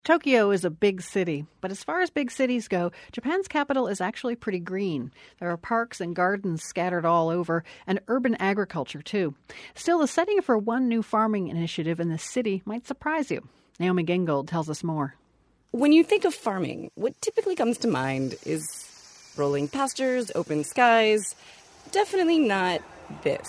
Tokyo is a big city, but as far as big cities go, Japan's capital is actually pretty green. There are parks and gardens scattered all over, and urban agriculture, too. Still, the setting for one new farming initiative in the city might surprise you. Naomi Gingold tells us more. When you think of farming, what typically comes to mind is rolling pastures, open skies. Definitely not this.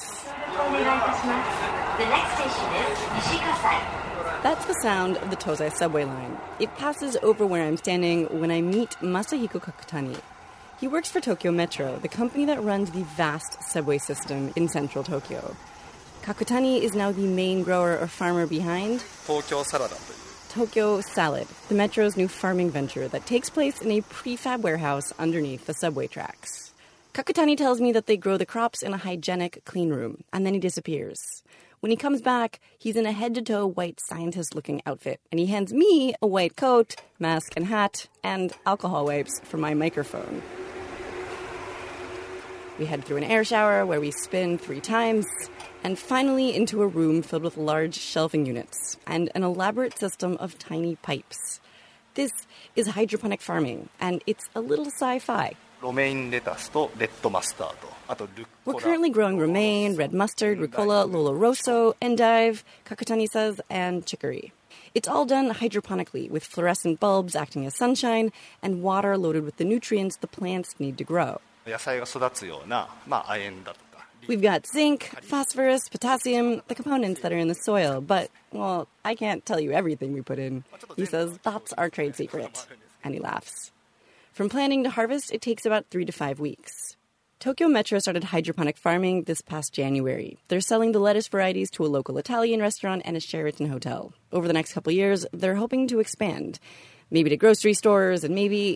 The next station is Nishikasai. That's the sound of the Tozai subway line. It passes over where I'm standing when I meet Masahiko Kakutani. He works for Tokyo Metro, the company that runs the vast subway system in central Tokyo. Kakutani is now the main grower or farmer behind Tokyo Salad, the Metro's new farming venture that takes place in a prefab warehouse underneath the subway tracks. Kakutani tells me that they grow the crops in a hygienic clean room, and then he disappears. When he comes back, he's in a head-to-toe white scientist-looking outfit, and he hands me a white coat, mask and hat, and alcohol wipes for my microphone. We head through an air shower where we spin 3 times, and finally into a room filled with large shelving units and an elaborate system of tiny pipes. This is hydroponic farming, and it's a little sci-fi. We're currently growing romaine, red mustard, rucola, lolo rosso, endive, Kakutani says, and chicory. It's all done hydroponically with fluorescent bulbs acting as sunshine and water loaded with the nutrients the plants need to grow. We've got zinc, phosphorus, potassium, the components that are in the soil, but, well, I can't tell you everything we put in. He says that's our trade secret, and he laughs. From planting to harvest, it takes about 3 to 5 weeks. Tokyo Metro started hydroponic farming this past January. They're selling the lettuce varieties to a local Italian restaurant and a Sheraton hotel. Over the next couple of years, they're hoping to expand. Maybe to grocery stores, and maybe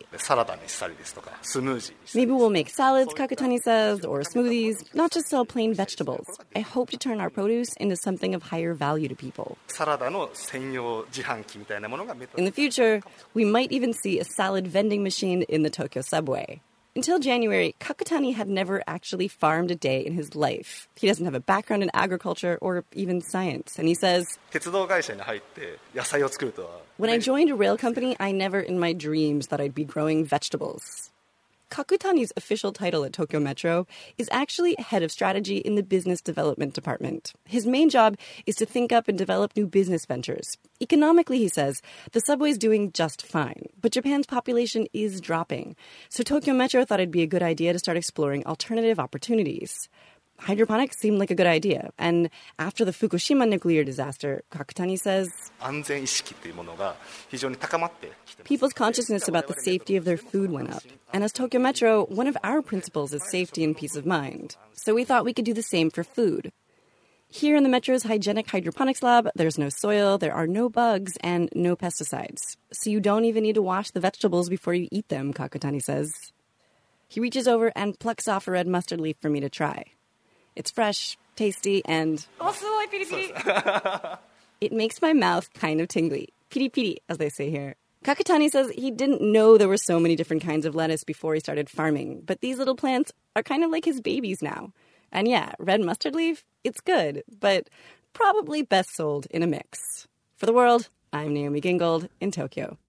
we'll make salads, Kakutani says, or smoothies, not just sell plain vegetables. I hope to turn our produce into something of higher value to people. In the future, we might even see a salad vending machine in the Tokyo subway. Until January, Kakutani had never actually farmed a day in his life. He doesn't have a background in agriculture or even science. And he says, when I joined a rail company, I never in my dreams thought I'd be growing vegetables. Kakutani's official title at Tokyo Metro is actually head of strategy in the business development department. His main job is to think up and develop new business ventures. Economically, he says, the subway's doing just fine, but Japan's population is dropping. So Tokyo Metro thought it'd be a good idea to start exploring alternative opportunities. Hydroponics seemed like a good idea, and after the Fukushima nuclear disaster, Kakutani says, people's consciousness about the safety of their food went up. And as Tokyo Metro, one of our principles is safety and peace of mind. So we thought we could do the same for food. Here in the Metro's hygienic hydroponics lab, there's no soil, there are no bugs, and no pesticides. So you don't even need to wash the vegetables before you eat them, Kakutani says. He reaches over and plucks off a red mustard leaf for me to try. It's fresh, tasty, and it makes my mouth kind of tingly. Piri piri, as they say here. Kakutani says he didn't know there were so many different kinds of lettuce before he started farming, but these little plants are kind of like his babies now. And yeah, red mustard leaf, it's good, but probably best sold in a mix. For The World, I'm Naomi Gingold in Tokyo.